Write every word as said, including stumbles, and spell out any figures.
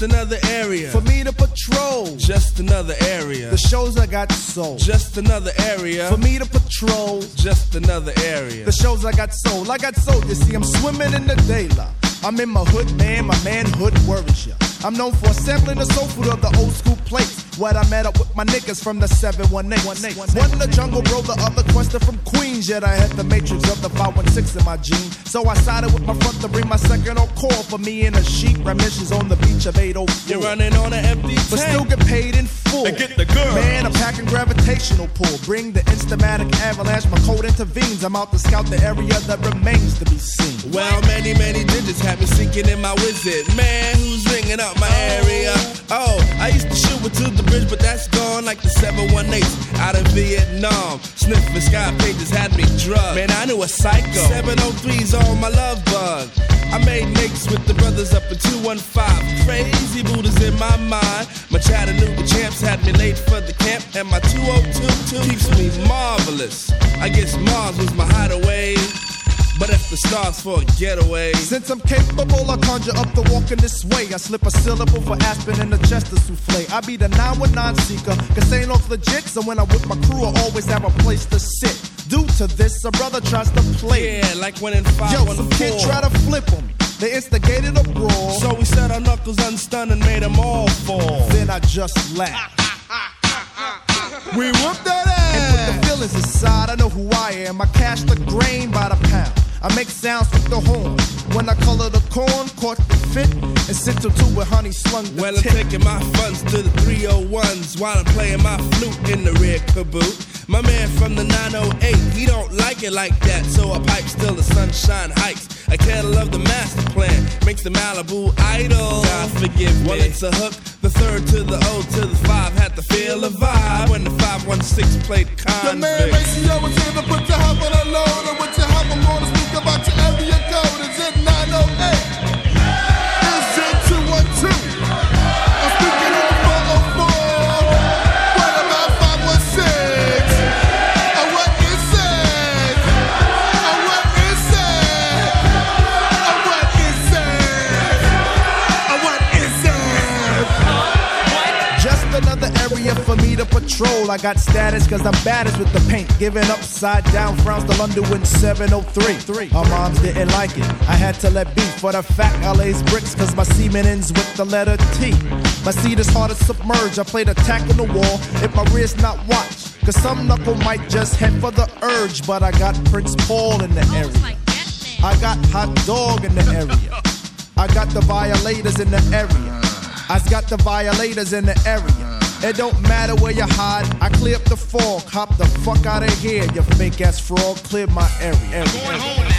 another area for me to patrol. Just another area. The shows I got sold. Just another area for me to patrol. Just another area. The shows I got sold. I got sold. You see, I'm swimming in the daylight. I'm in my hood, man. My manhood worries ya. I'm known for sampling the soul food of the old school plates. What I met up with my niggas from the seven one eight. One the jungle bro, the other question from Queens. Yet I had the matrix of the five one six in my jeans. So I sided with my front to bring my second on call. For me and a sheep, remissions on the beach of eight oh four. You're running on an empty tank, but still get paid in full. And get the girl. Man, I'm packing gravitational pull. Bring the Instamatic avalanche, my code intervenes. I'm out to scout the area that remains to be seen. Well, many, many digits have me sinking in my wizard. Man, who's ringing up my area? Oh, I used to shoot it to the bridge, but that's gone like the seven one eight out of Vietnam. Sniffing sky pages had me drugged. Man, I knew a psycho. seven oh three's on my love bug. I made makes with the brothers up in two one five. Crazy Buddhas in my mind. My Chattanooga champs had me late for the camp, and my two oh two two keeps me marvelous. I guess Mars was my hideaway, but if the stars for a getaway. Since I'm capable, I conjure up the walking this way. I slip a syllable for Aspen and the Chester souffle. I be the nine one nine seeker, cause ain't no legit. So when I'm with my crew, I always have a place to sit. Due to this, a brother tries to play. Yeah, like when in five one four. Yo, some kid try to flip on me. They instigated a brawl. So we set our knuckles unstunned and made them all fall. Then I just laughed. We whooped that ass and put the feelings aside. I know who I am. I cash the grain by the pound. I make sounds with the horn. When I color the corn, caught the fit, and sit to two with honey slung the Well, tip. I'm taking my funds to the three oh ones while I'm playing my flute in the rear caboot. My man from the nine oh eight, he don't like it like that, so I pipe still the Sunshine Heights. I can't love the master plan, makes the Malibu idle. God forgive me. Well, it's a hook, the third to the O to the five, had to feel a vibe when the five one six played convict. The man ratio was here to put your hop on a load, and with your hop I'm gonna speak about your area code. Is it nine oh eight? Is it two one two? I'm speaking on the four oh four. What about five one six? Oh, what is it? Oh, what is it? Oh, what is it? Oh, what is it? Just another area for me to patrol. I got status cause I'm baddest with the paint. Giving upside down frowns to London in seven oh three. Our moms didn't like it. I had to let be for the fact I lays bricks cause my semen ends with the letter T. My seed is hard to submerge. I played attack on the wall if my wrist not watched. Cause some knuckle might just head for the urge. But I got Prince Paul in the area. I got Hot Dog in the area. I got the violators in the area. I got the violators in the area. It don't matter where you hide. I clear up the fog. Hop the fuck out of here, you fake ass fraud. Clear my area. area.